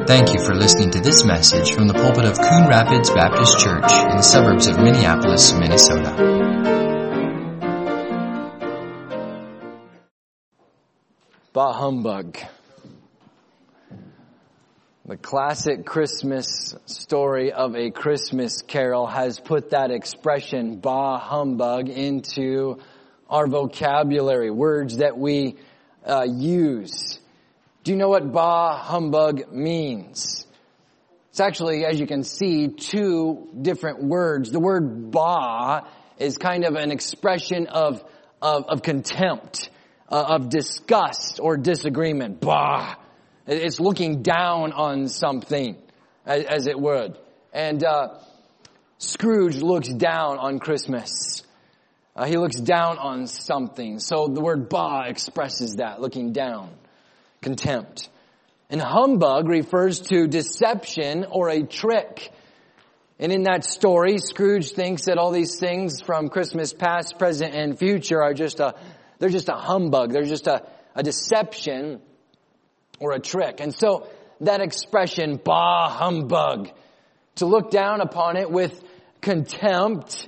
Thank you for listening to this message from the pulpit of Coon Rapids Baptist Church in the suburbs of Minneapolis, Minnesota. Bah humbug. The classic Christmas story of A Christmas Carol has put that expression, bah humbug, into our vocabulary, words that we use. Do you know what bah humbug means? It's actually, as you can see, two different words. The word bah is kind of an expression of contempt, of disgust or disagreement. Bah. It's looking down on something, as it would. And Scrooge looks down on Christmas. He looks down on something. So the word bah expresses that, looking down. Contempt. And humbug refers to deception or a trick. And in that story, Scrooge thinks that all these things from Christmas past, present, and future are they're just a humbug. They're just a deception or a trick. And so that expression, bah humbug, to look down upon it with contempt,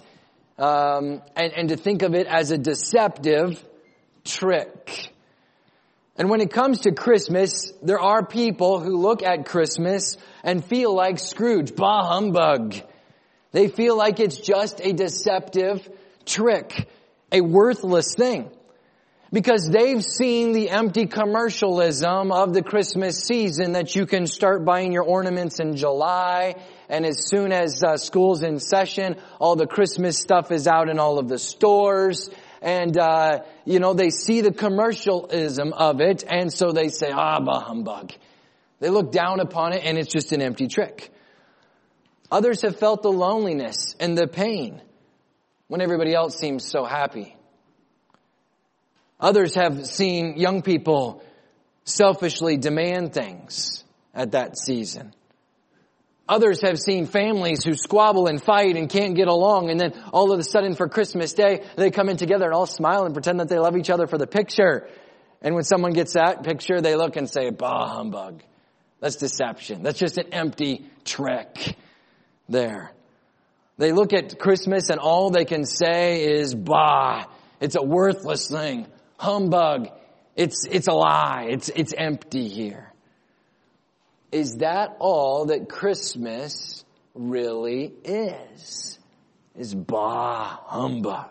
and to think of it as a deceptive trick. And when it comes to Christmas, there are people who look at Christmas and feel like Scrooge, bah humbug. They feel like it's just a deceptive trick, a worthless thing. Because they've seen the empty commercialism of the Christmas season, that you can start buying your ornaments in July, and as soon as school's in session, all the Christmas stuff is out in all of the stores. And, they see the commercialism of it, and so they say, bah humbug. They look down upon it, and it's just an empty trick. Others have felt the loneliness and the pain when everybody else seems so happy. Others have seen young people selfishly demand things at that season. Others have seen families who squabble and fight and can't get along, and then all of a sudden for Christmas Day, they come in together and all smile and pretend that they love each other for the picture. And when someone gets that picture, they look and say, bah humbug. That's deception. That's just an empty trick there. They look at Christmas and all they can say is, bah, it's a worthless thing. Humbug. It's a lie. It's empty here. Is that all that Christmas really is? Is bah humbug.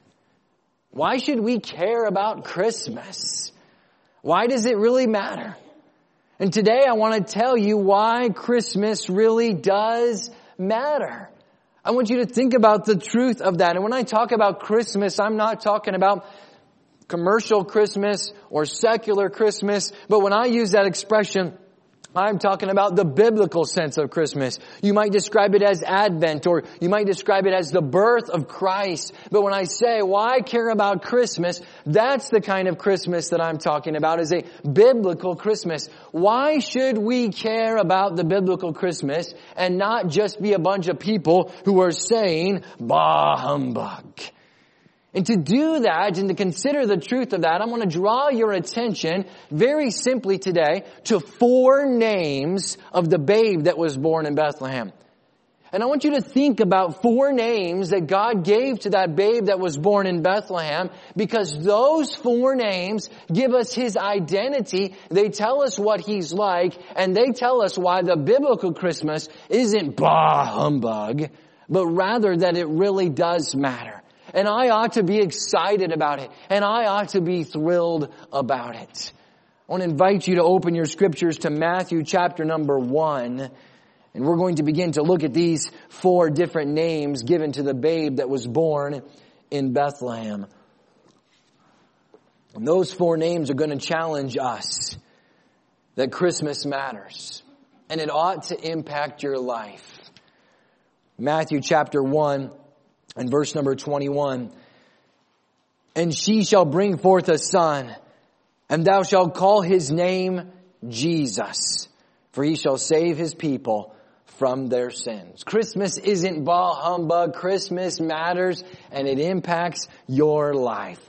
Why should we care about Christmas? Why does it really matter? And today I want to tell you why Christmas really does matter. I want you to think about the truth of that. And when I talk about Christmas, I'm not talking about commercial Christmas or secular Christmas, but when I use that expression, I'm talking about the biblical sense of Christmas. You might describe it as Advent, or you might describe it as the birth of Christ. But when I say, why care about Christmas? That's the kind of Christmas that I'm talking about, is a biblical Christmas. Why should we care about the biblical Christmas and not just be a bunch of people who are saying, bah humbug? And to do that and to consider the truth of that, I'm going to draw your attention very simply today to 4 names of the babe that was born in Bethlehem. And I want you to think about 4 names that God gave to that babe that was born in Bethlehem, because those 4 names give us His identity. They tell us what He's like, and they tell us why the biblical Christmas isn't bah humbug, but rather that it really does matter. And I ought to be excited about it. And I ought to be thrilled about it. I want to invite you to open your scriptures to Matthew chapter number 1. And we're going to begin to look at these 4 different names given to the babe that was born in Bethlehem. And those 4 names are going to challenge us that Christmas matters. And it ought to impact your life. Matthew chapter 1. And verse number 21, and she shall bring forth a son, and thou shalt call his name Jesus, for he shall save his people from their sins. Christmas isn't bah humbug. Christmas matters, and it impacts your life.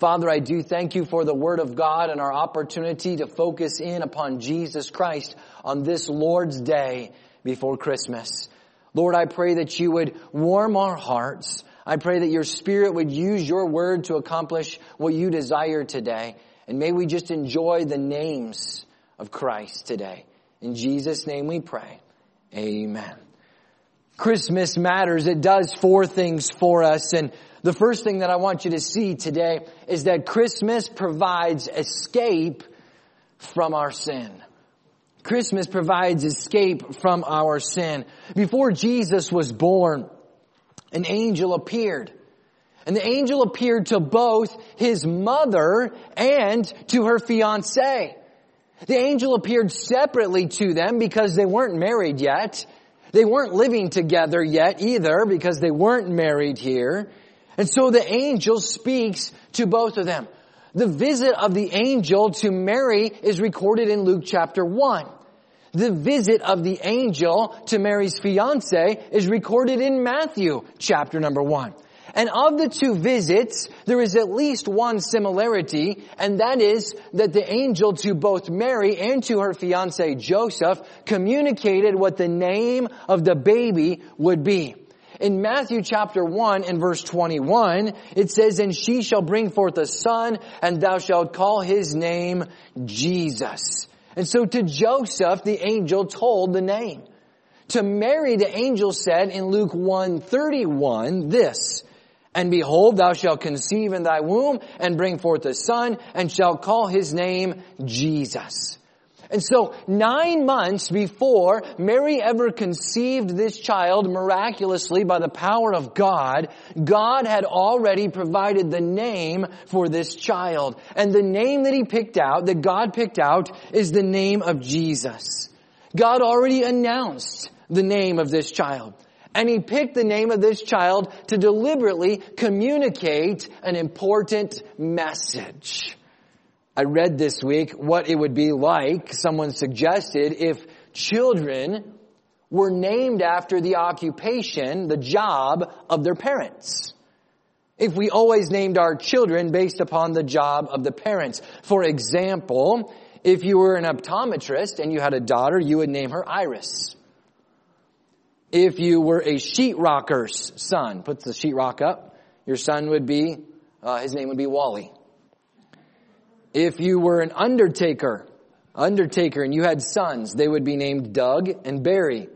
Father, I do thank you for the Word of God and our opportunity to focus in upon Jesus Christ on this Lord's Day before Christmas. Lord, I pray that you would warm our hearts. I pray that your Spirit would use your Word to accomplish what you desire today. And may we just enjoy the names of Christ today. In Jesus' name we pray. Amen. Christmas matters. It does 4 things for us. And the first thing that I want you to see today is that Christmas provides escape from our sin. Christmas provides escape from our sin. Before Jesus was born, an angel appeared. And the angel appeared to both his mother and to her fiancé. The angel appeared separately to them because they weren't married yet. They weren't living together yet either because they weren't married here. And so the angel speaks to both of them. The visit of the angel to Mary is recorded in Luke chapter 1. The visit of the angel to Mary's fiancé is recorded in Matthew chapter number 1. And of the 2 visits, there is at least one similarity, and that is that the angel to both Mary and to her fiancé Joseph communicated what the name of the baby would be. In Matthew chapter 1 and verse 21, it says, "And she shall bring forth a son, and thou shalt call his name Jesus." And so to Joseph, the angel told the name. To Mary, the angel said in Luke 1:31 this, "And behold, thou shalt conceive in thy womb, and bring forth a son, and shalt call his name Jesus." And so 9 months before Mary ever conceived this child miraculously by the power of God, God had already provided the name for this child. And the name that he picked out, that God picked out, is the name of Jesus. God already announced the name of this child. And he picked the name of this child to deliberately communicate an important message. I read this week what it would be like, someone suggested, if children were named after the occupation, the job of their parents. If we always named our children based upon the job of the parents. For example, if you were an optometrist and you had a daughter, you would name her Iris. If you were a sheetrocker's son, puts the sheetrock up, your son would be, his name would be Wally. If you were an undertaker and you had sons, they would be named Doug and Barry.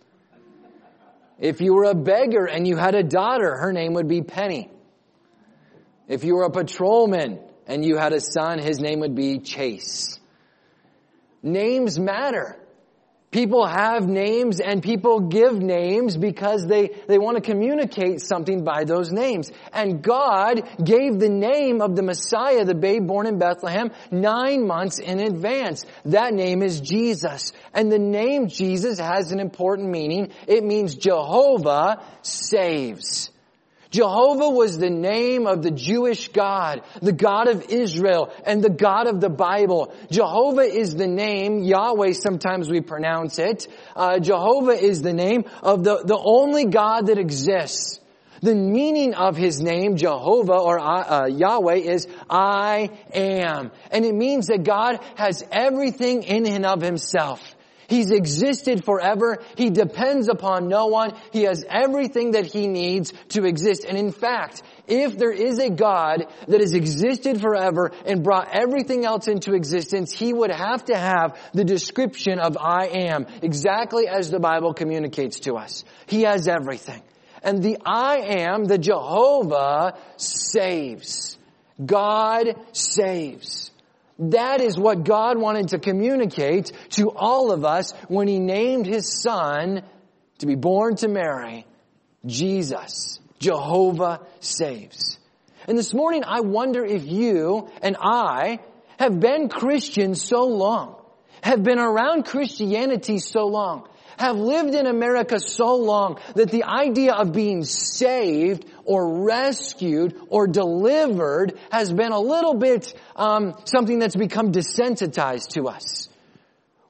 If you were a beggar and you had a daughter, her name would be Penny. If you were a patrolman and you had a son, his name would be Chase. Names matter. People have names and people give names because they want to communicate something by those names. And God gave the name of the Messiah, the babe born in Bethlehem, 9 months in advance. That name is Jesus. And the name Jesus has an important meaning. It means Jehovah saves. Jehovah was the name of the Jewish God, the God of Israel, and the God of the Bible. Jehovah is the name, Yahweh sometimes we pronounce it. Jehovah is the name of the only God that exists. The meaning of his name, Jehovah or Yahweh, is I am. And it means that God has everything in and of himself. He's existed forever. He depends upon no one. He has everything that he needs to exist. And in fact, if there is a God that has existed forever and brought everything else into existence, he would have to have the description of I am, exactly as the Bible communicates to us. He has everything. And the I am, the Jehovah, saves. God saves. That is what God wanted to communicate to all of us when he named his son to be born to Mary, Jesus. Jehovah saves. And this morning I wonder if you and I have been Christians so long, have been around Christianity so long, have lived in America so long that the idea of being saved or rescued or delivered has been a little bit something that's become desensitized to us.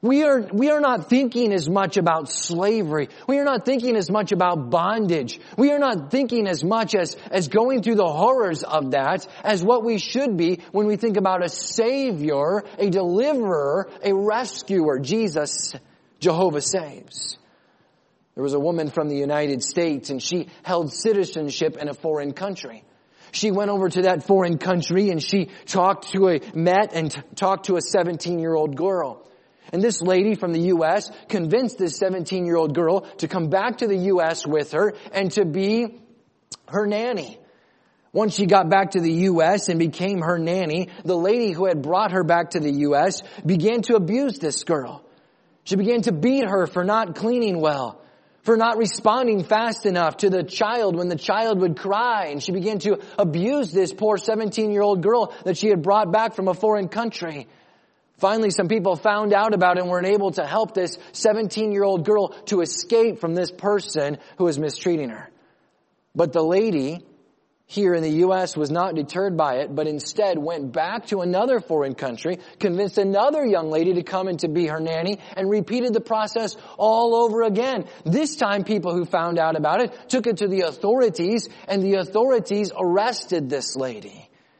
We are not thinking as much about slavery. We are not thinking as much about bondage. We are not thinking as much as going through the horrors of that as what we should be when we think about a Savior, a deliverer, a rescuer. Jesus, Jehovah saves. There was a woman from the United States, and she held citizenship in a foreign country. She went over to that foreign country and she met and talked to a 17-year-old girl. And this lady from the U.S. convinced this 17-year-old girl to come back to the U.S. with her and to be her nanny. Once she got back to the U.S. and became her nanny, the lady who had brought her back to the U.S. began to abuse this girl. She began to beat her for not cleaning well, for not responding fast enough to the child when the child would cry. And she began to abuse this poor 17-year-old girl that she had brought back from a foreign country. Finally, some people found out about it and were able to help this 17-year-old girl to escape from this person who was mistreating her. But the lady here in the U.S. was not deterred by it, but instead went back to another foreign country, convinced another young lady to come and to be her nanny, and repeated the process all over again. This time, people who found out about it took it to the authorities, and the authorities arrested this lady.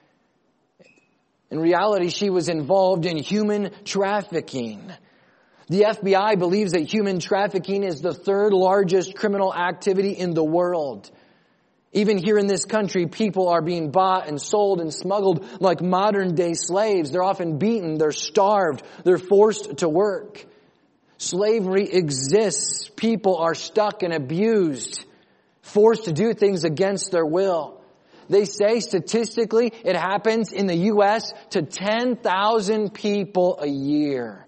In reality, she was involved in human trafficking. The FBI believes that human trafficking is the third largest criminal activity in the world. Even here in this country, people are being bought and sold and smuggled like modern day slaves. They're often beaten, they're starved, they're forced to work. Slavery exists. People are stuck and abused, forced to do things against their will. They say statistically it happens in the U.S. to 10,000 people a year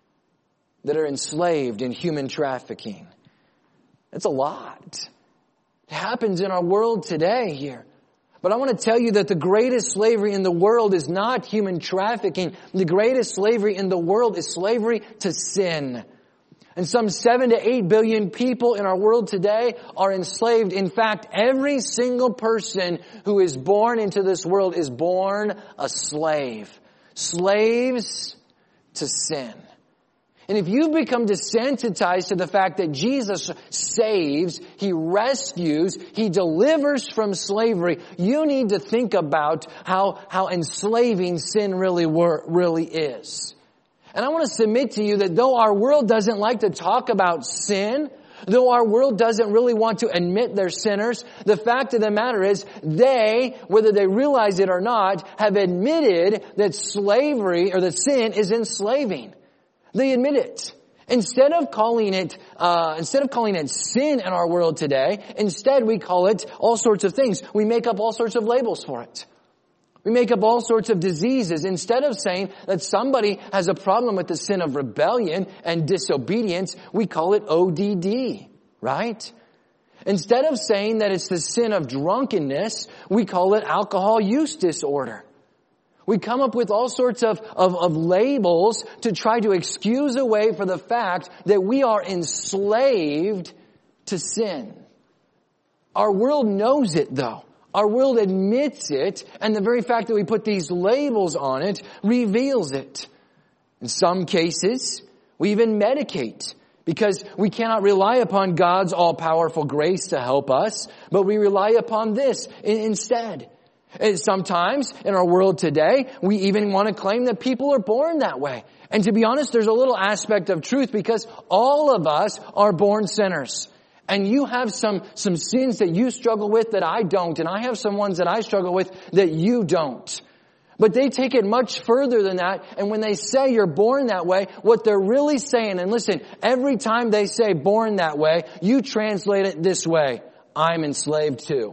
that are enslaved in human trafficking. That's a lot. It happens in our world today here. But I want to tell you that the greatest slavery in the world is not human trafficking. The greatest slavery in the world is slavery to sin. And some 7 to 8 billion people in our world today are enslaved. In fact, every single person who is born into this world is born a slave. Slaves to sin. And if you've become desensitized to the fact that Jesus saves, He rescues, He delivers from slavery, you need to think about how enslaving sin really is. And I want to submit to you that though our world doesn't like to talk about sin, though our world doesn't really want to admit they're sinners, the fact of the matter is they, whether they realize it or not, have admitted that slavery or that sin is enslaving. They admit it. Instead of calling it sin in our world today, instead we call it all sorts of things. We make up all sorts of labels for it. We make up all sorts of diseases. Instead of saying that somebody has a problem with the sin of rebellion and disobedience, we call it ODD, right? Instead of saying that it's the sin of drunkenness, we call it alcohol use disorder. We come up with all sorts of labels to try to excuse away for the fact that we are enslaved to sin. Our world knows it, though. Our world admits it, and the very fact that we put these labels on it reveals it. In some cases, we even medicate because we cannot rely upon God's all-powerful grace to help us, but we rely upon this instead. And sometimes in our world today, we even want to claim that people are born that way. And to be honest, there's a little aspect of truth because all of us are born sinners. And you have some sins that you struggle with that I don't. And I have some ones that I struggle with that you don't. But they take it much further than that. And when they say you're born that way, what they're really saying, and listen, every time they say born that way, you translate it this way. I'm enslaved too.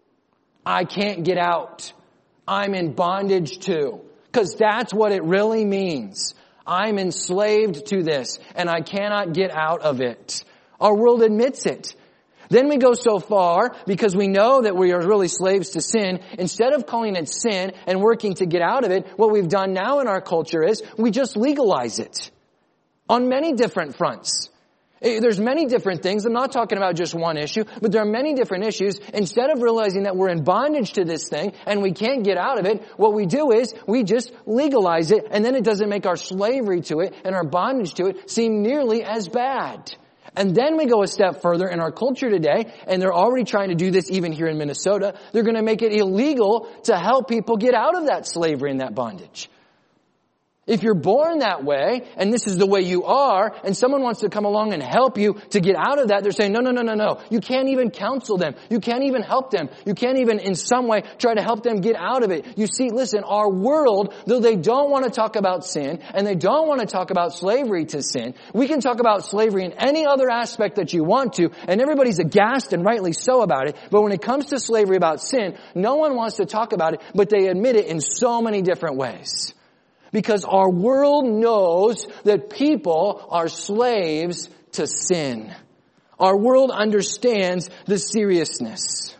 I can't get out. I'm in bondage too. Because that's what it really means. I'm enslaved to this and I cannot get out of it. Our world admits it. Then we go so far, because we know that we are really slaves to sin, instead of calling it sin and working to get out of it, what we've done now in our culture is we just legalize it on many different fronts. There's many different things. I'm not talking about just one issue, but there are many different issues. Instead of realizing that we're in bondage to this thing and we can't get out of it, what we do is we just legalize it, and then it doesn't make our slavery to it and our bondage to it seem nearly as bad. And then we go a step further in our culture today, and they're already trying to do this even here in Minnesota. They're going to make it illegal to help people get out of that slavery and that bondage. If you're born that way, and this is the way you are, and someone wants to come along and help you to get out of that, they're saying, no. You can't even counsel them. You can't even help them. You can't even in some way try to help them get out of it. You see, listen, our world, though they don't want to talk about sin, and they don't want to talk about slavery to sin, we can talk about slavery in any other aspect that you want to, and everybody's aghast and rightly so about it. But when it comes to slavery about sin, no one wants to talk about it, but they admit it in so many different ways. Because our world knows that people are slaves to sin. Our world understands the seriousness.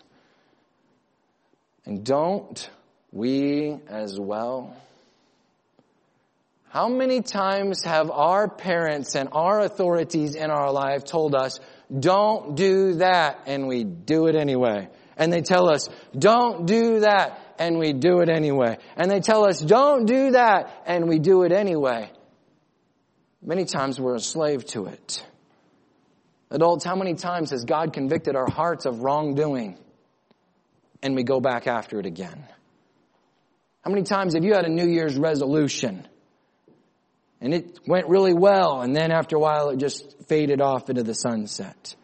And don't we as well? How many times have our parents and our authorities in our life told us, don't do that, and we do it anyway? And they tell us, don't do that, and we do it anyway. And they tell us, don't do that, and we do it anyway. Many times we're a slave to it. Adults, how many times has God convicted our hearts of wrongdoing, and we go back after it again? How many times have you had a New Year's resolution, and it went really well, and then after a while it just faded off into the sunset?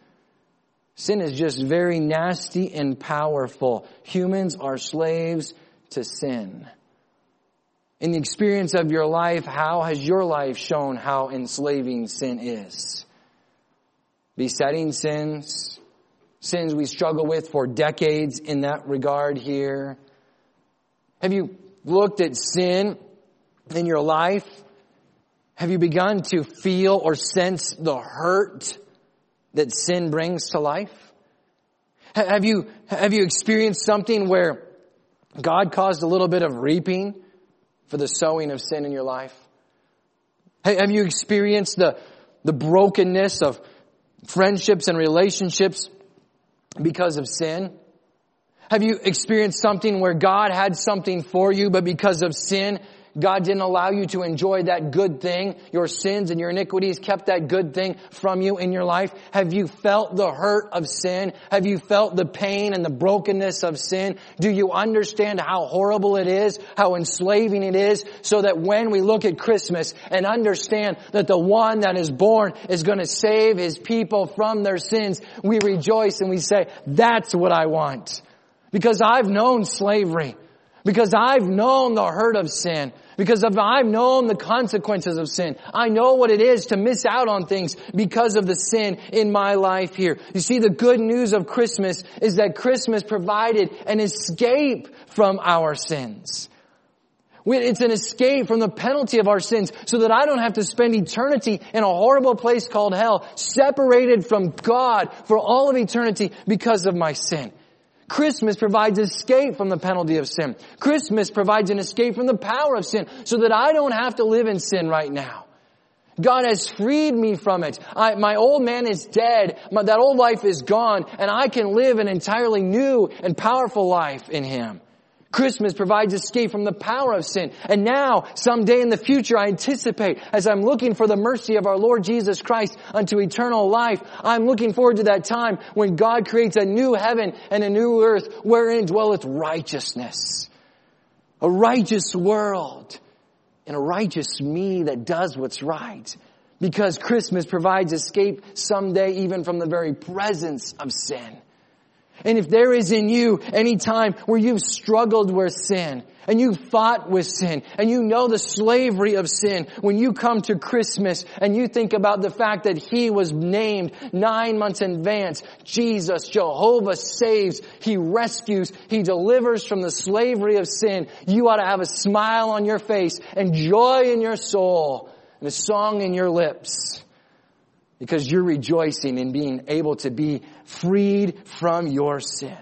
Sin is just very nasty and powerful. Humans are slaves to sin. In the experience of your life, how has your life shown how enslaving sin is? Besetting sins, sins we struggle with for decades in that regard here. Have you looked at sin in your life? Have you begun to feel or sense the hurt that sin brings to life? Have you experienced something where God caused a little bit of reaping for the sowing of sin in your life? Have you experienced the brokenness of friendships and relationships because of sin? Have you experienced something where God had something for you, but because of sin, God didn't allow you to enjoy that good thing? Your sins and your iniquities kept that good thing from you in your life. Have you felt the hurt of sin? Have you felt the pain and the brokenness of sin? Do you understand how horrible it is, how enslaving it is, so that when we look at Christmas and understand that the one that is born is going to save his people from their sins, we rejoice and we say, that's what I want. Because I've known slavery. Because I've known the hurt of sin. Because I've known the consequences of sin. I know what it is to miss out on things because of the sin in my life here. You see, the good news of Christmas is that Christmas provided an escape from our sins. It's an escape from the penalty of our sins so that I don't have to spend eternity in a horrible place called hell, separated from God for all of eternity because of my sin. Christmas provides escape from the penalty of sin. Christmas provides an escape from the power of sin so that I don't have to live in sin right now. God has freed me from it. My old man is dead. That old life is gone, and I can live an entirely new and powerful life in Him. Christmas provides escape from the power of sin. And now, someday in the future, I anticipate, as I'm looking for the mercy of our Lord Jesus Christ unto eternal life, I'm looking forward to that time when God creates a new heaven and a new earth wherein dwelleth righteousness. A righteous world and a righteous me that does what's right. Because Christmas provides escape someday even from the very presence of sin. And if there is in you any time where you've struggled with sin and you've fought with sin and you know the slavery of sin, when you come to Christmas and you think about the fact that He was named 9 months in advance, Jesus, Jehovah saves, He rescues, He delivers from the slavery of sin, you ought to have a smile on your face and joy in your soul and a song in your lips. Because you're rejoicing in being able to be freed from your sin.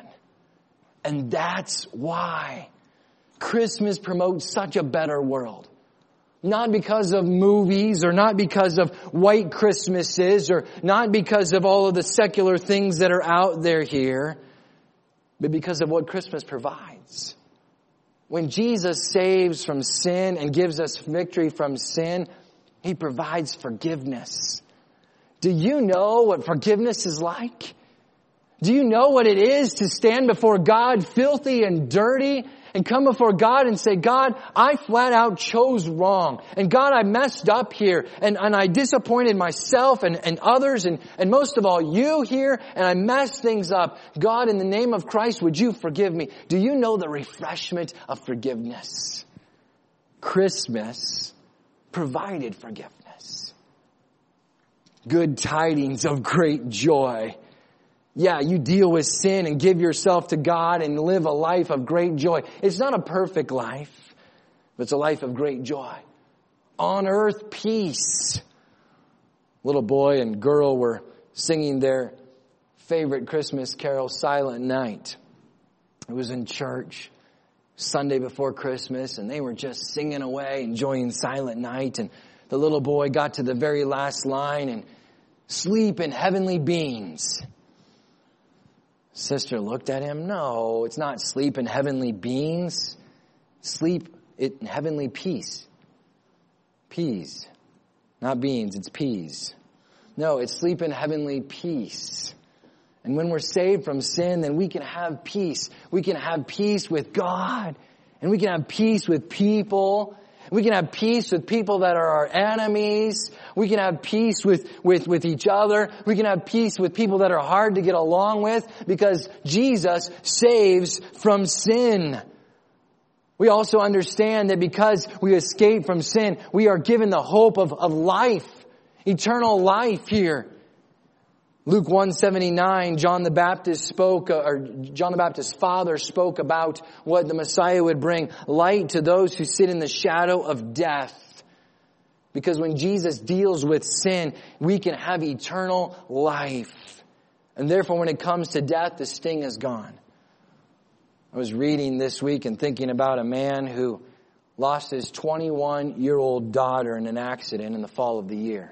And that's why Christmas promotes such a better world. Not because of movies, or not because of white Christmases, or not because of all of the secular things that are out there here, but because of what Christmas provides. When Jesus saves from sin and gives us victory from sin, He provides forgiveness. Do you know what forgiveness is like? Do you know what it is to stand before God filthy and dirty and come before God and say, God, I flat out chose wrong. And God, I messed up here. And I disappointed myself and others and most of all you here. And I messed things up. God, in the name of Christ, would you forgive me? Do you know the refreshment of forgiveness? Christmas provided forgiveness. Good tidings of great joy. Yeah, you deal with sin and give yourself to God and live a life of great joy. It's not a perfect life, but it's a life of great joy. On earth, peace. Little boy and girl were singing their favorite Christmas carol, Silent Night. It was in church Sunday before Christmas, and they were just singing away, enjoying Silent Night. And the little boy got to the very last line, and sleep in heavenly beings. Sister looked at him. No, it's not sleep in heavenly beings. Sleep in heavenly peace. Peas. Not beans, it's peas. No, it's sleep in heavenly peace. And when we're saved from sin, then we can have peace. We can have peace with God. And we can have peace with people. We can have peace with people that are our enemies. We can have peace with each other. We can have peace with people that are hard to get along with because Jesus saves from sin. We also understand that because we escape from sin, we are given the hope of life, eternal life here. Luke 1:79, John the Baptist's father spoke about what the Messiah would bring, light to those who sit in the shadow of death. Because when Jesus deals with sin, we can have eternal life. And therefore, when it comes to death, the sting is gone. I was reading this week and thinking about a man who lost his 21-year-old daughter in an accident in the fall of the year.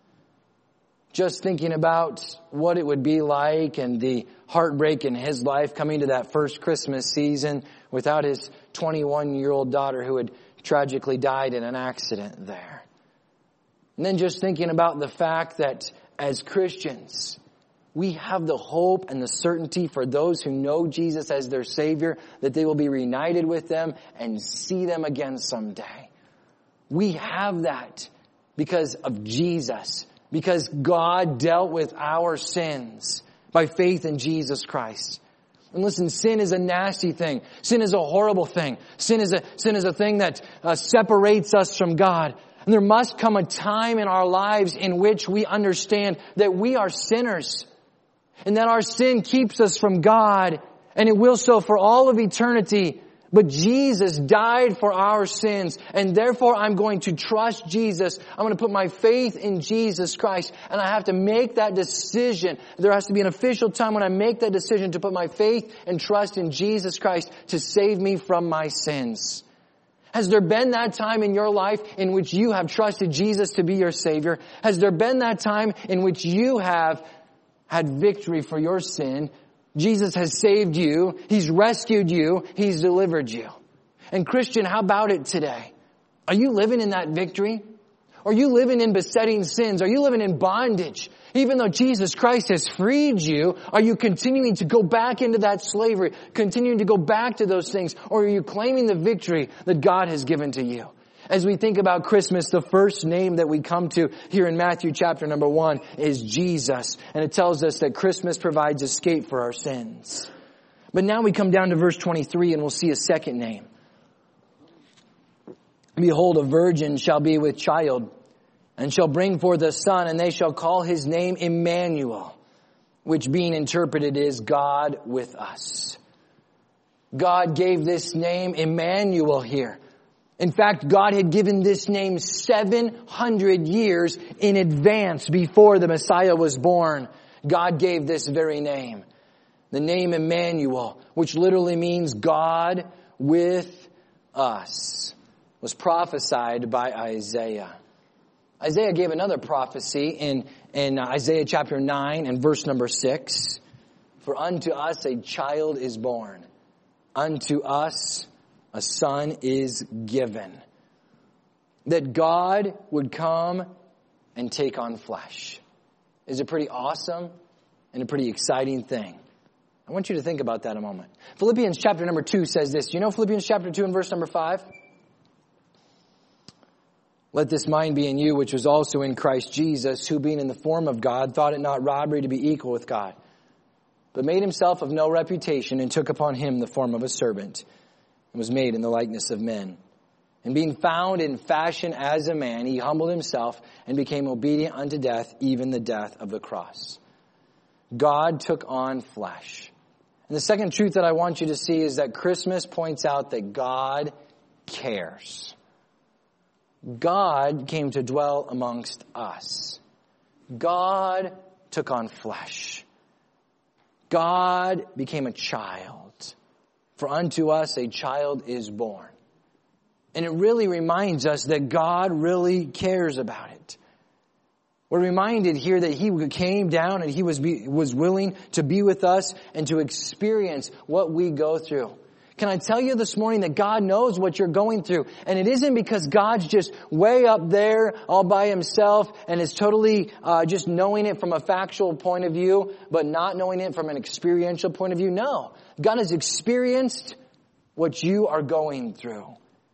Just thinking about what it would be like and the heartbreak in his life coming to that first Christmas season without his 21-year-old daughter who had tragically died in an accident there. And then just thinking about the fact that as Christians, we have the hope and the certainty for those who know Jesus as their Savior that they will be reunited with them and see them again someday. We have that because of Jesus. Because God dealt with our sins by faith in Jesus Christ. And listen, sin is a nasty thing. Sin is a horrible thing. Sin is a thing that separates us from God. And there must come a time in our lives in which we understand that we are sinners. And that our sin keeps us from God. And it will so for all of eternity. But Jesus died for our sins, and therefore I'm going to trust Jesus. I'm going to put my faith in Jesus Christ, and I have to make that decision. There has to be an official time when I make that decision to put my faith and trust in Jesus Christ to save me from my sins. Has there been that time in your life in which you have trusted Jesus to be your Savior? Has there been that time in which you have had victory for your sin? Jesus has saved you. He's rescued you. He's delivered you. And Christian, how about it today? Are you living in that victory? Are you living in besetting sins? Are you living in bondage? Even though Jesus Christ has freed you, are you continuing to go back into that slavery? Continuing to go back to those things? Or are you claiming the victory that God has given to you? As we think about Christmas, the first name that we come to here in Matthew chapter number 1 is Jesus. And it tells us that Christmas provides escape for our sins. But now we come down to verse 23 and we'll see a second name. Behold, a virgin shall be with child and shall bring forth a son, and they shall call his name Emmanuel, which being interpreted is God with us. God gave this name Emmanuel here. In fact, God had given this name 700 years in advance before the Messiah was born. God gave this very name. The name Emmanuel, which literally means God with us. was prophesied by Isaiah. Isaiah gave another prophecy in Isaiah chapter 9 and verse number 6. For unto us a child is born. Unto us a son is given. That God would come and take on flesh. Is a pretty awesome and a pretty exciting thing. I want you to think about that a moment. Philippians chapter number 2 says this. Do you know Philippians chapter 2 and verse number 5? Let this mind be in you, which was also in Christ Jesus, who being in the form of God, thought it not robbery to be equal with God, but made himself of no reputation, and took upon him the form of a servant, and was made in the likeness of men. And being found in fashion as a man, he humbled himself and became obedient unto death, even the death of the cross. God took on flesh. And the second truth that I want you to see is that Christmas points out that God cares. God came to dwell amongst us. God took on flesh. God became a child. For unto us a child is born. And it really reminds us that God really cares about it. We're reminded here that He came down and He was willing to be with us and to experience what we go through. Can I tell you this morning that God knows what you're going through? And it isn't because God's just way up there all by Himself and is totally just knowing it from a factual point of view, but not knowing it from an experiential point of view. No. God has experienced what you are going through.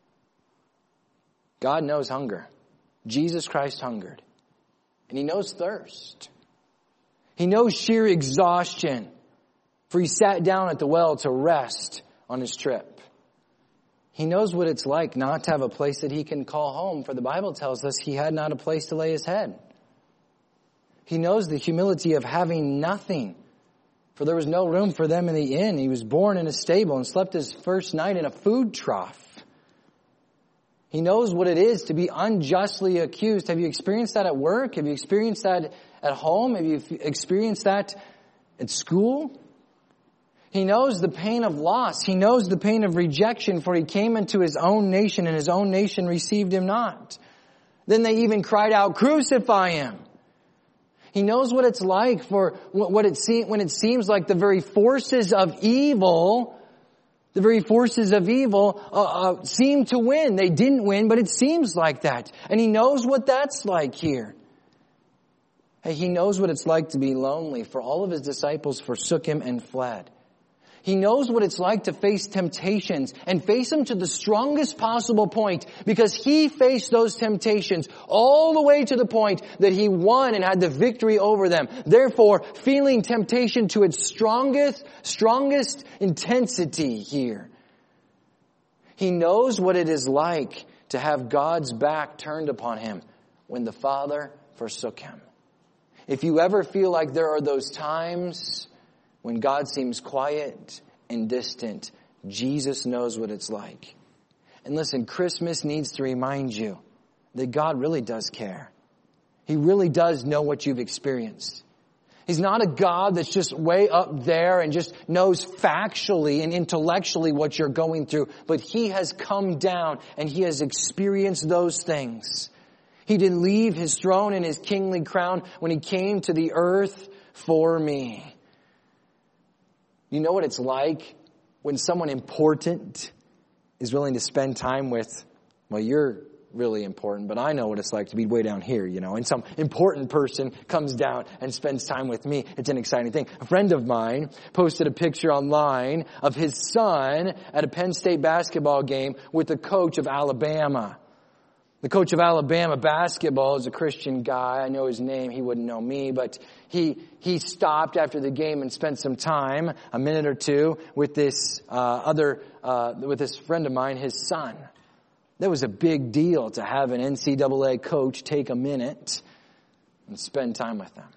God knows hunger. Jesus Christ hungered. And He knows thirst. He knows sheer exhaustion. For He sat down at the well to rest on His trip. He knows what it's like not to have a place that He can call home. For the Bible tells us He had not a place to lay His head. He knows the humility of having nothing. For there was no room for them in the inn. He was born in a stable and slept His first night in a food trough. He knows what it is to be unjustly accused. Have you experienced that at work? Have you experienced that at home? Have you experienced that at school? He knows the pain of loss. He knows the pain of rejection, for He came into His own nation, and His own nation received Him not. Then they even cried out, "Crucify Him." He knows what it's like for when it seems like the very forces of evil seem to win. They didn't win, but it seems like that. And He knows what that's like here. Hey, He knows what it's like to be lonely, for all of His disciples forsook Him and fled. He knows what it's like to face temptations and face them to the strongest possible point, because He faced those temptations all the way to the point that He won and had the victory over them. Therefore, feeling temptation to its strongest intensity here. He knows what it is like to have God's back turned upon Him when the Father forsook Him. If you ever feel like there are those times when God seems quiet and distant, Jesus knows what it's like. And listen, Christmas needs to remind you that God really does care. He really does know what you've experienced. He's not a God that's just way up there and just knows factually and intellectually what you're going through, but He has come down and He has experienced those things. He didn't leave His throne and His kingly crown when He came to the earth for me. You know what it's like when someone important is willing to spend time with, well, you're really important, but I know what it's like to be way down here, and some important person comes down and spends time with me. It's an exciting thing. A friend of mine posted a picture online of his son at a Penn State basketball game with the coach of Alabama. The coach of Alabama basketball is a Christian guy. I know his name. He wouldn't know me, but he stopped after the game and spent some time, a minute or two, with this with this friend of mine, his son. That was a big deal to have an NCAA coach take a minute and spend time with them.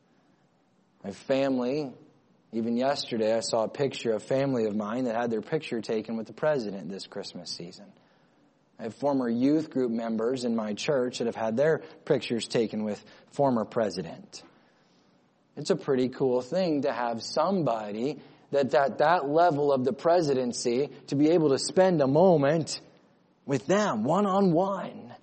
My family, even yesterday, I saw a picture of a family of mine that had their picture taken with the president this Christmas season. I have former youth group members in my church that have had their pictures taken with former president. It's a pretty cool thing to have somebody that at that level of the presidency to be able to spend a moment with them, one-on-one.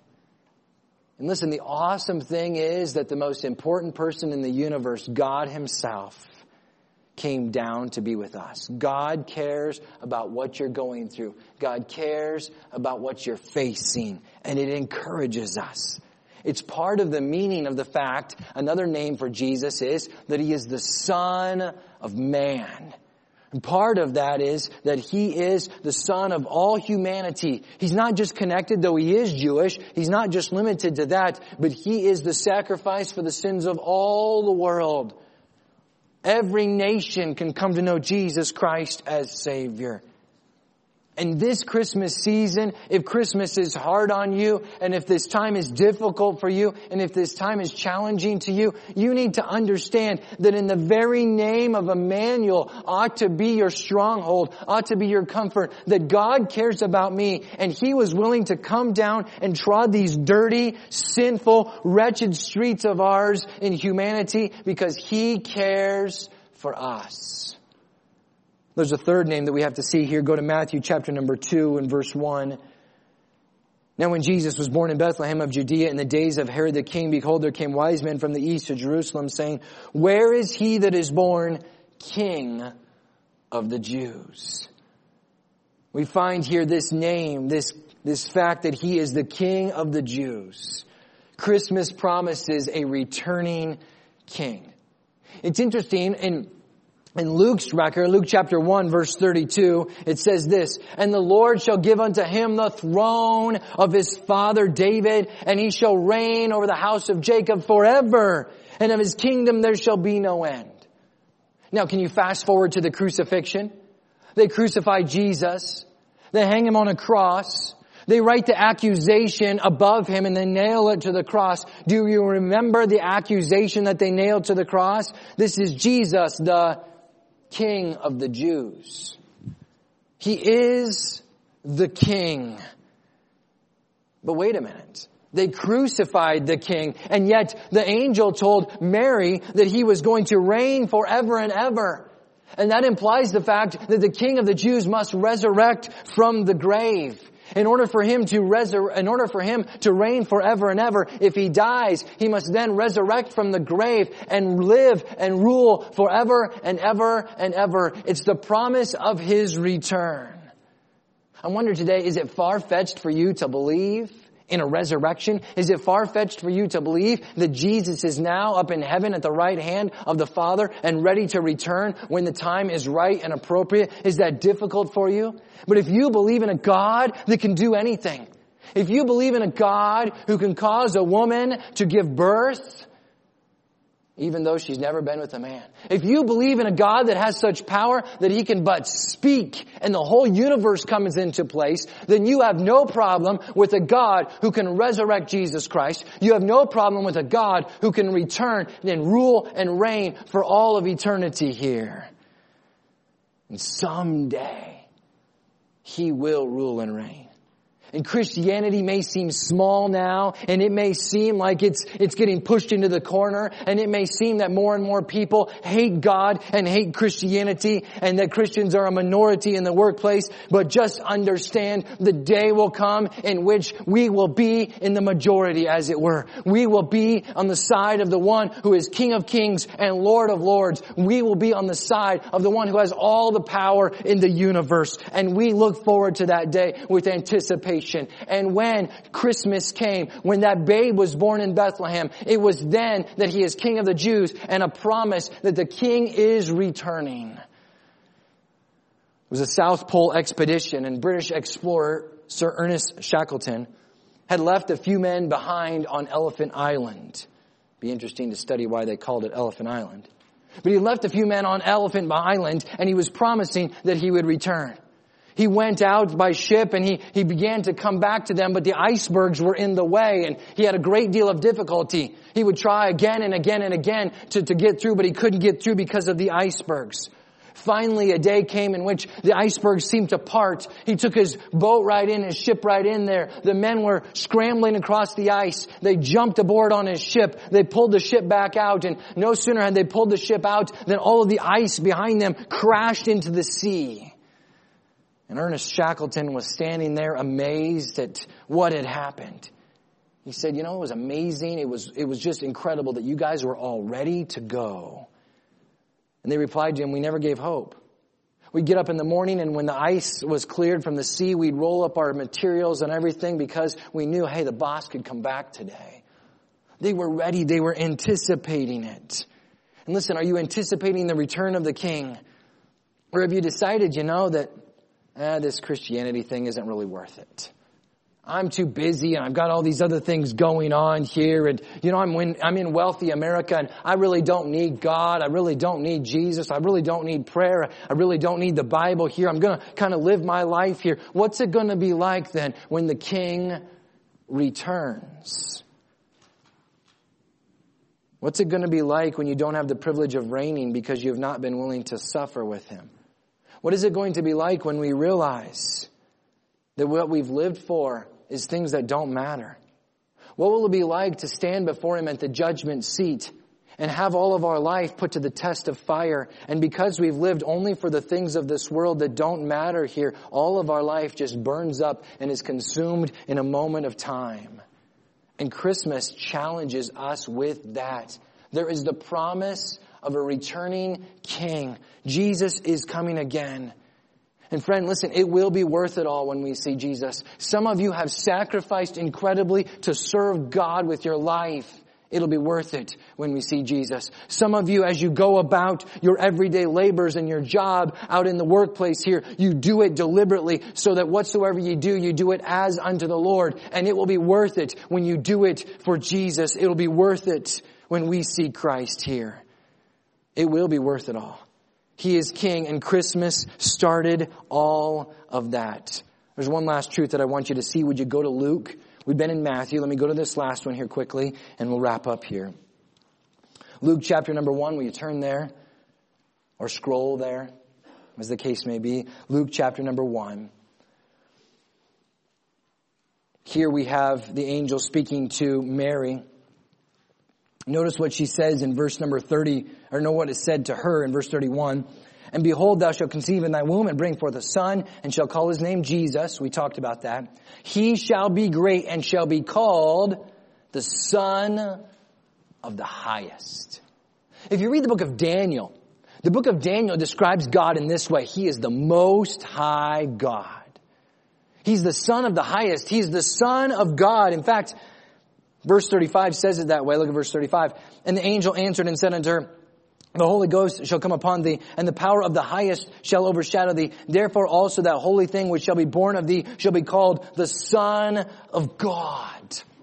And listen, the awesome thing is that the most important person in the universe, God himself, came down to be with us. God cares about what you're going through. God cares about what you're facing. And it encourages us. It's part of the meaning of the fact, another name for Jesus is that he is the Son of Man. And part of that is that he is the Son of all humanity. He's not just connected, though he is Jewish. He's not just limited to that, but he is the sacrifice for the sins of all the world. Every nation can come to know Jesus Christ as Savior. And this Christmas season, if Christmas is hard on you, and if this time is difficult for you, and if this time is challenging to you, you need to understand that in the very name of Emmanuel ought to be your stronghold, ought to be your comfort, that God cares about me, and he was willing to come down and trod these dirty, sinful, wretched streets of ours in humanity because he cares for us. There's a third name that we have to see here. Go to Matthew chapter number 2 and verse 1. Now when Jesus was born in Bethlehem of Judea in the days of Herod the king, behold, there came wise men from the east to Jerusalem, saying, where is he that is born King of the Jews? We find here this name, this fact that he is the King of the Jews. Christmas promises a returning king. It's interesting, in Luke's record, Luke chapter 1 verse 32, it says this, and the Lord shall give unto him the throne of his father David, and he shall reign over the house of Jacob forever, and of his kingdom there shall be no end. Now, can you fast forward to the crucifixion? They crucify Jesus. They hang him on a cross. They write the accusation above him and they nail it to the cross. Do you remember the accusation that they nailed to the cross? This is Jesus, the King of the Jews. He is the King. But wait a minute. They crucified the King, and yet the angel told Mary that he was going to reign forever and ever. And that implies the fact that the King of the Jews must resurrect from the grave. In order for him to reign forever and ever, if he dies, he must then resurrect from the grave and live and rule forever and ever and ever. It's the promise of his return. I wonder today, is it far-fetched for you to believe in a resurrection? Is it far-fetched for you to believe that Jesus is now up in heaven at the right hand of the Father and ready to return when the time is right and appropriate? Is that difficult for you? But if you believe in a God that can do anything, if you believe in a God who can cause a woman to give birth, even though she's never been with a man. If you believe in a God that has such power that he can but speak and the whole universe comes into place, then you have no problem with a God who can resurrect Jesus Christ. You have no problem with a God who can return and rule and reign for all of eternity here. And someday he will rule and reign. And Christianity may seem small now, and it may seem like it's getting pushed into the corner, and it may seem that more and more people hate God and hate Christianity, and that Christians are a minority in the workplace. But just understand, the day will come in which we will be in the majority, as it were. We will be on the side of the one who is King of Kings and Lord of Lords. We will be on the side of the one who has all the power in the universe. And we look forward to that day with anticipation. And when Christmas came, when that babe was born in Bethlehem, it was then that he is King of the Jews, and a promise that the King is returning. It was a South Pole expedition, and British explorer Sir Ernest Shackleton had left a few men behind on Elephant Island. Be interesting to study why they called it Elephant Island. But he left a few men on Elephant Island, and he was promising that he would return. He went out by ship and he began to come back to them, but the icebergs were in the way and he had a great deal of difficulty. He would try again and again and again to get through, but he couldn't get through because of the icebergs. Finally, a day came in which the icebergs seemed to part. He took his boat right in, his ship right in there. The men were scrambling across the ice. They jumped aboard on his ship. They pulled the ship back out, and no sooner had they pulled the ship out than all of the ice behind them crashed into the sea. And Ernest Shackleton was standing there amazed at what had happened. He said, it was amazing. It was just incredible that you guys were all ready to go. And they replied to him, we never gave hope. We'd get up in the morning, and when the ice was cleared from the sea, we'd roll up our materials and everything because we knew, hey, the boss could come back today. They were ready. They were anticipating it. And listen, are you anticipating the return of the King? Or have you decided, that this Christianity thing isn't really worth it? I'm too busy and I've got all these other things going on here, and I'm in wealthy America, and I really don't need God. I really don't need Jesus. I really don't need prayer. I really don't need the Bible here. I'm going to kind of live my life here. What's it going to be like then when the King returns? What's it going to be like when you don't have the privilege of reigning because you've not been willing to suffer with Him? What is it going to be like when we realize that what we've lived for is things that don't matter? What will it be like to stand before Him at the judgment seat and have all of our life put to the test of fire? And because we've lived only for the things of this world that don't matter here, all of our life just burns up and is consumed in a moment of time. And Christmas challenges us with that. There is the promise of a returning King. Jesus is coming again. And friend, listen, it will be worth it all when we see Jesus. Some of you have sacrificed incredibly to serve God with your life. It'll be worth it when we see Jesus. Some of you, as you go about your everyday labors and your job out in the workplace here, you do it deliberately so that whatsoever you do it as unto the Lord. And it will be worth it when you do it for Jesus. It'll be worth it when we see Christ here. It will be worth it all. He is King, and Christmas started all of that. There's one last truth that I want you to see. Would you go to Luke? We've been in Matthew. Let me go to this last one here quickly, and we'll wrap up here. Luke chapter number 1. Will you turn there? Or scroll there, as the case may be. Luke chapter number 1. Here we have the angel speaking to Mary. Notice what she says in verse number 30, or know what is said to her in verse 31. And behold, thou shalt conceive in thy womb and bring forth a son, and shall call his name Jesus. We talked about that. He shall be great and shall be called the Son of the Highest. If you read the book of Daniel describes God in this way. He is the Most High God. He's the Son of the Highest. He's the Son of God. In fact, verse 35 says it that way. Look at verse 35. And the angel answered and said unto her, the Holy Ghost shall come upon thee, and the power of the Highest shall overshadow thee. Therefore also that holy thing which shall be born of thee shall be called the Son of God.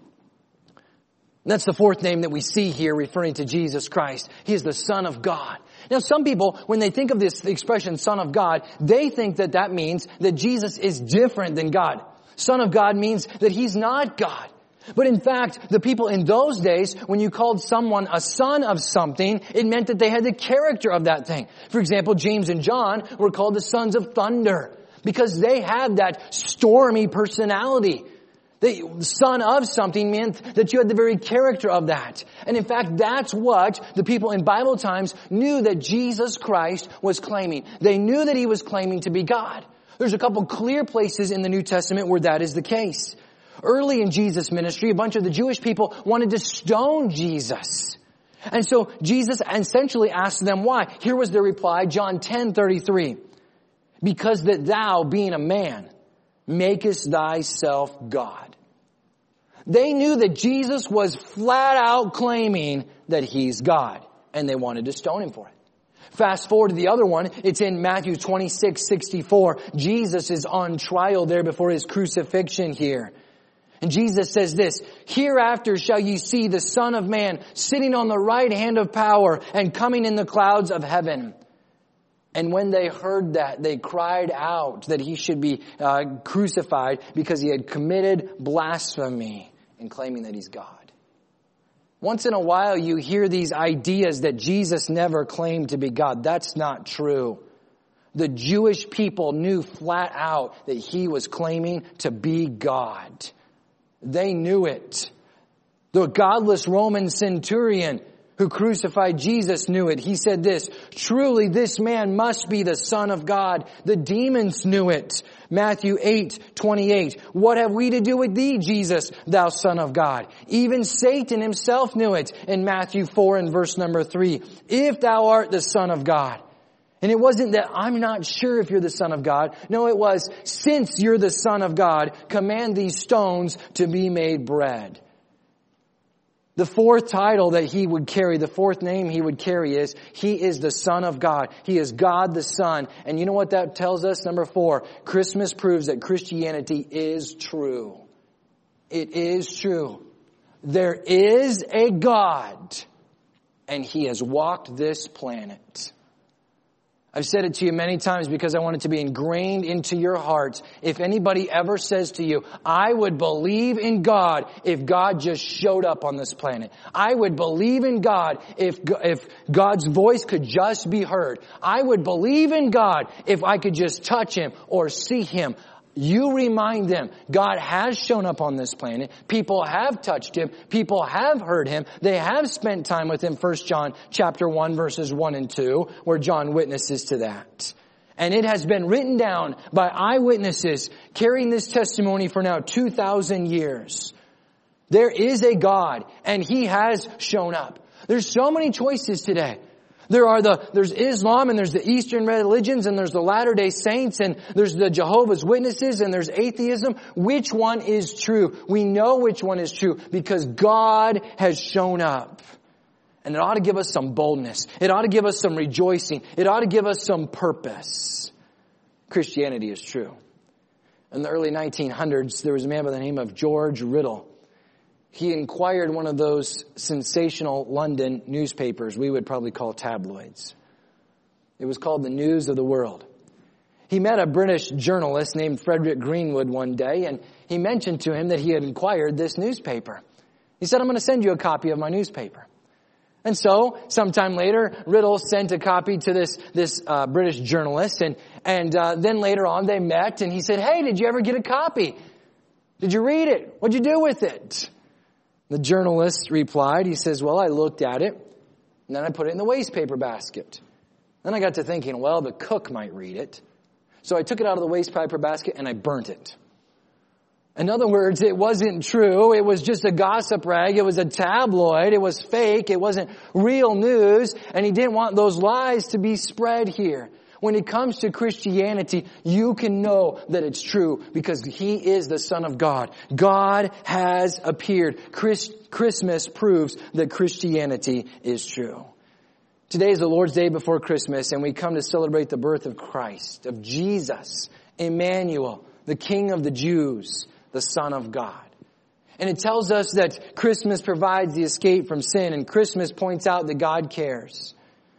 And that's the fourth name that we see here referring to Jesus Christ. He is the Son of God. Now some people, when they think of this expression, Son of God, they think that that means that Jesus is different than God. Son of God means that He's not God. But in fact, the people in those days, when you called someone a son of something, it meant that they had the character of that thing. For example, James and John were called the sons of thunder because they had that stormy personality. The son of something meant that you had the very character of that. And in fact, that's what the people in Bible times knew that Jesus Christ was claiming. They knew that He was claiming to be God. There's a couple clear places in the New Testament where that is the case. Early in Jesus' ministry, a bunch of the Jewish people wanted to stone Jesus. And so Jesus essentially asked them why. Here was their reply, John 10:33. Because that thou, being a man, makest thyself God. They knew that Jesus was flat out claiming that He's God. And they wanted to stone Him for it. Fast forward to the other one. It's in Matthew 26:64. Jesus is on trial there before His crucifixion here. And Jesus says this, hereafter shall ye see the Son of Man sitting on the right hand of power and coming in the clouds of heaven. And when they heard that, they cried out that He should be crucified because He had committed blasphemy in claiming that He's God. Once in a while you hear these ideas that Jesus never claimed to be God. That's not true. The Jewish people knew flat out that He was claiming to be God. They knew it. The godless Roman centurion who crucified Jesus knew it. He said this, "Truly this man must be the Son of God." The demons knew it. Matthew 8:28. "What have we to do with thee, Jesus, thou Son of God?" Even Satan himself knew it in Matthew 4 and verse number 3. "If thou art the Son of God." And it wasn't that I'm not sure if you're the Son of God. No, it was, since you're the Son of God, command these stones to be made bread. The fourth title that he would carry, the fourth name he would carry is, he is the Son of God. He is God the Son. And you know what that tells us? Number 4, Christmas proves that Christianity is true. It is true. There is a God, and He has walked this planet. I've said it to you many times because I want it to be ingrained into your hearts. If anybody ever says to you, I would believe in God if God just showed up on this planet. I would believe in God if God's voice could just be heard. I would believe in God if I could just touch Him or see Him. You remind them, God has shown up on this planet. People have touched Him. People have heard Him. They have spent time with Him. 1 John chapter 1 verses 1 and 2, where John witnesses to that. And it has been written down by eyewitnesses carrying this testimony for now 2,000 years. There is a God, and He has shown up. There's so many choices today. There's Islam, and there's the Eastern religions, and there's the Latter-day Saints, and there's the Jehovah's Witnesses, and there's atheism. Which one is true? We know which one is true because God has shown up. And it ought to give us some boldness. It ought to give us some rejoicing. It ought to give us some purpose. Christianity is true. In the early 1900s, there was a man by the name of George Riddle. He inquired one of those sensational London newspapers we would probably call tabloids. It was called the News of the World. He met a British journalist named Frederick Greenwood one day, and he mentioned to him that he had inquired this newspaper. He said, I'm going to send you a copy of my newspaper. And so, sometime later, Riddle sent a copy to this British journalist, and then later on they met, and he said, hey, did you ever get a copy? Did you read it? What'd you do with it? The journalist replied, he says, well, I looked at it, and then I put it in the waste paper basket. Then I got to thinking, well, the cook might read it. So I took it out of the waste paper basket and I burnt it. In other words, it wasn't true. It was just a gossip rag. It was a tabloid. It was fake. It wasn't real news. And he didn't want those lies to be spread here. When it comes to Christianity, you can know that it's true because He is the Son of God. God has appeared. Christmas proves that Christianity is true. Today is the Lord's Day before Christmas, and we come to celebrate the birth of Christ, of Jesus, Emmanuel, the King of the Jews, the Son of God. And it tells us that Christmas provides the escape from sin, and Christmas points out that God cares,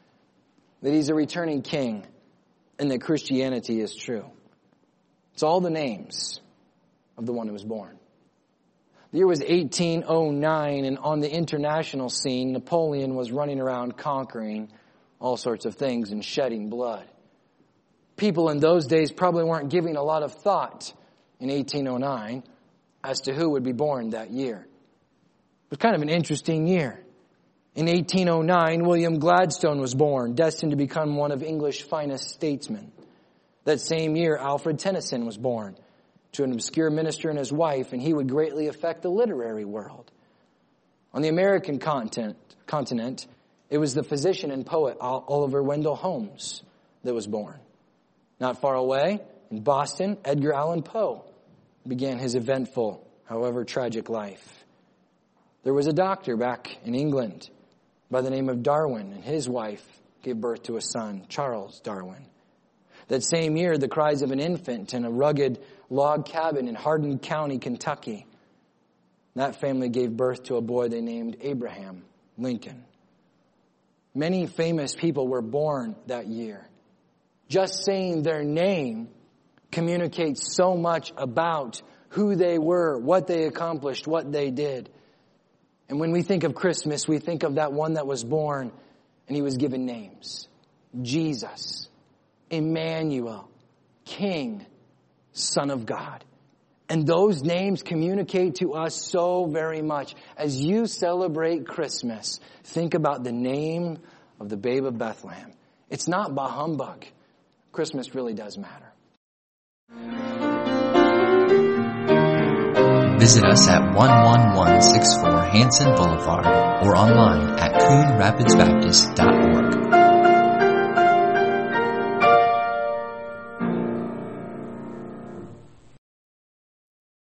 that He's a returning King, and that Christianity is true. It's all the names of the one who was born. The year was 1809, and on the international scene, Napoleon was running around conquering all sorts of things and shedding blood. People in those days probably weren't giving a lot of thought in 1809 as to who would be born that year. It was kind of an interesting year. In 1809, William Gladstone was born, destined to become one of English's finest statesmen. That same year, Alfred Tennyson was born to an obscure minister and his wife, and he would greatly affect the literary world. On the American continent, it was the physician and poet Oliver Wendell Holmes that was born. Not far away, in Boston, Edgar Allan Poe began his eventful, however tragic life. There was a doctor back in England by the name of Darwin, and his wife gave birth to a son, Charles Darwin. That same year, the cries of an infant in a rugged log cabin in Hardin County, Kentucky. That family gave birth to a boy they named Abraham Lincoln. Many famous people were born that year. Just saying their name communicates so much about who they were, what they accomplished, what they did. And when we think of Christmas, we think of that one that was born and He was given names. Jesus, Emmanuel, King, Son of God. And those names communicate to us so very much. As you celebrate Christmas, think about the name of the babe of Bethlehem. It's not bah humbug. Christmas really does matter. Visit us at 11164 Hanson Boulevard or online at CoonRapidsBaptist.org.